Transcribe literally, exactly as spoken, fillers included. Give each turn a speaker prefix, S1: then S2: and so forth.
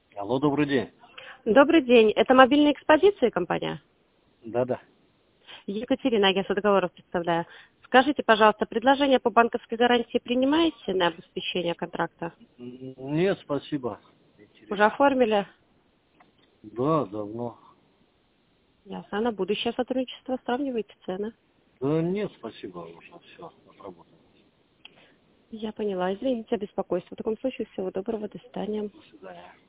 S1: Алло, добрый день.
S2: Добрый день. Это мобильная экспозиция компания?
S1: Да-да.
S2: Екатерина, агентство договоров представляю. Скажите, пожалуйста, предложение по банковской гарантии принимаете на обеспечение контракта?
S1: М, Нет, спасибо.
S2: Уже
S1: Интересно.
S2: оформили?
S1: Да, давно.
S2: Ясно. А на будущее сотрудничество сравниваете цены?
S1: Да нет, спасибо, уже все, отработано.
S2: Я поняла. Извините за беспокойство. В таком случае всего доброго. До свидания.
S1: До свидания.